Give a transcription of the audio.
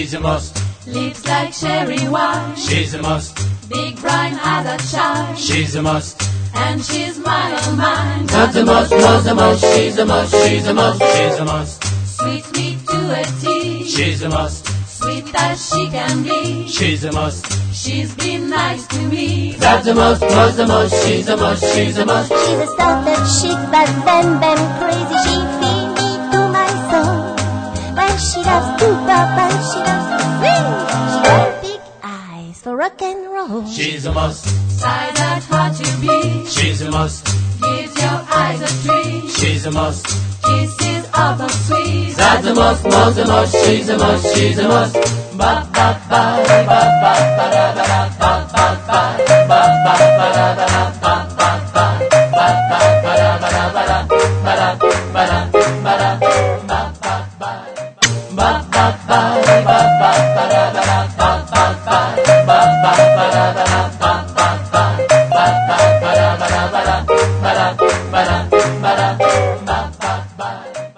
She's a must. Lips like cherry wine. She's a must. Big brown eyes that shine. She's a must. And she's mine, oh mine. That's a must, must, a must. She's a must, she's a must, she's a must. Sweet, sweet to a T. She's a must. Sweet as she can be. She's a must. She's been nice to me. That's a must, must, a must. She's a must, she's a must. She's a starter chic, but bam bam crazy. She feel me to my soul. When she does do pop and she does swing. She got big eyes for rock and roll. She's a must. Size that's what you be. She's a must. Gives your eyes a treat. She's a must. Kisses of a sweet. That's a must, must, a must. She's a must, she's a must. Ba ba ba ba ba ba da da da ba ba ba ba ba ba da da da ba ba ba ba ba ba da ba da ba da ba da ba da ba da ba ba ba ba ba ba ba ba